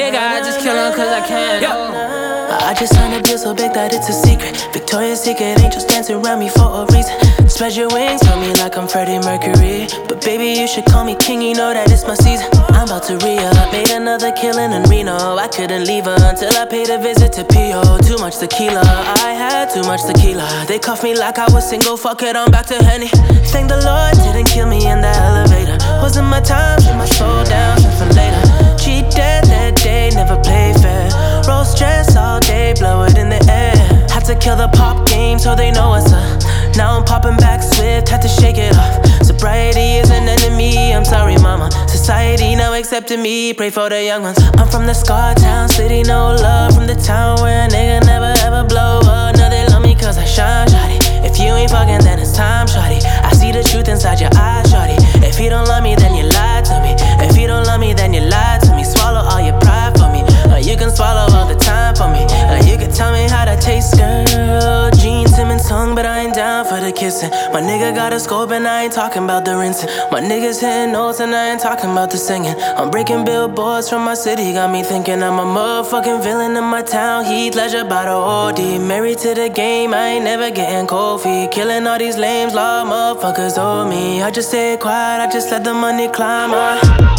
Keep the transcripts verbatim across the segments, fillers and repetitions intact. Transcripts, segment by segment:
Nigga, I just kill him cause I can. Yeah. I just signed a deal so big that it's a secret. Victoria's Secret angels dancing around me for a reason. Spread your wings, tell me like I'm Freddie Mercury. But baby, you should call me king, you know that it's my season. I'm about to re-up, made another killing in Reno. I couldn't leave her until I paid a visit to P O. Too much tequila, I had too much tequila. They cuffed me like I was single, fuck it, I'm back to Henny. Thank the Lord didn't kill me in the elevator. Wasn't my time, shut my soul down, shit for later. Cheat dead that day, never play fair. Roll stress all day, blow it in the air. Had to kill the pop game so they know what's up. Now I'm popping back swift, had to shake it off. Sobriety is an enemy, I'm sorry mama. Society now accepting me, pray for the young ones. I'm from the Scar Town city, no love. From the town where a nigga never ever blow up. Now they love me cause I shine, shawty. If you ain't fucking then it's time, shawty. I see the truth inside your eyes, shawty. If you don't love me then you lied to me. If you don't love me then you lied to me. Swallow all your pride for me. Uh, you can swallow all the time for me. Uh, you can tell me how that tastes, girl. Gene Simmons tongue, but I ain't down for the kissing. My nigga got a scope and I ain't talking about the rinsing. My niggas hitting notes and I ain't talking about the singing. I'm breaking billboards from my city, got me thinking I'm a motherfucking villain in my town. Heath Ledger by the O D. Married to the game, I ain't never getting cold feet. Killing all these lames, law motherfuckers owe me. I just stay quiet, I just let the money climb up.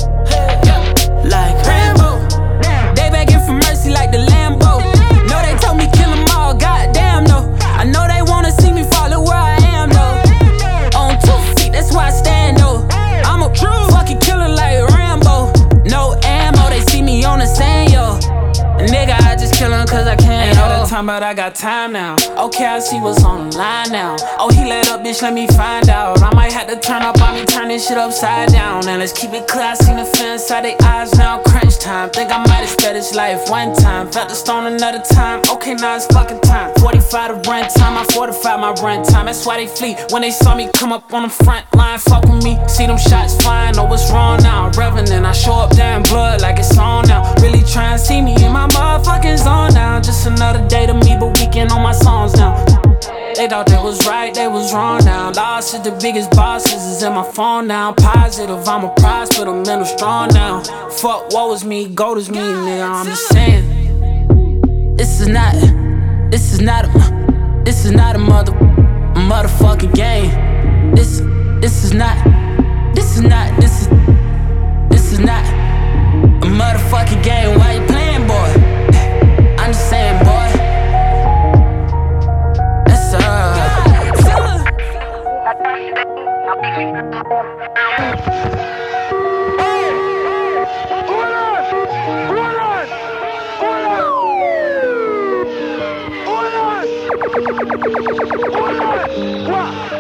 Like Rambo, they begging for mercy like the Lambo. No, they told me kill them all, goddamn no. I know they wanna see me follow where I am though. On two feet, that's why I stand though. I'm a true fucking killer like Rambo. No ammo, they see me on the sand, yo. Nigga, I just kill him cause I can. Ain't all the time, but I got time now. Okay, I see what's on the line now. Oh, he let up, bitch, let me find out. I might have to turn up on me, turn this shit upside down. And let's keep it clear, I seen the fear inside their eyes now. Crunch time, think I might have sped his life one time. Felt the stone another time, okay, now it's fucking time. forty-five to run time, I fortify my run time. That's why they flee when they saw me come up on the front line. Fuck with me, see them shots flying, know what's wrong now. Revenant, I show up there in blood like it's on now. Really try and see me in my motherfucking zone now. Just another day to me, but weekend on my songs now. They thought they was right, they was wrong now. Lost is the biggest bosses is in my phone now. Positive, I'm a prize, but I'm mental strong now. Fuck, woe is me, gold is me, nigga, I'm just saying. This is not, this is not a, this is not a mother, a motherfucking game. This, this is not, this is not, this is, this is not a motherfucking game. Why you playing, boy? I'm just saying, boy. That's uh. Hold on! Hold on! Hold on! What?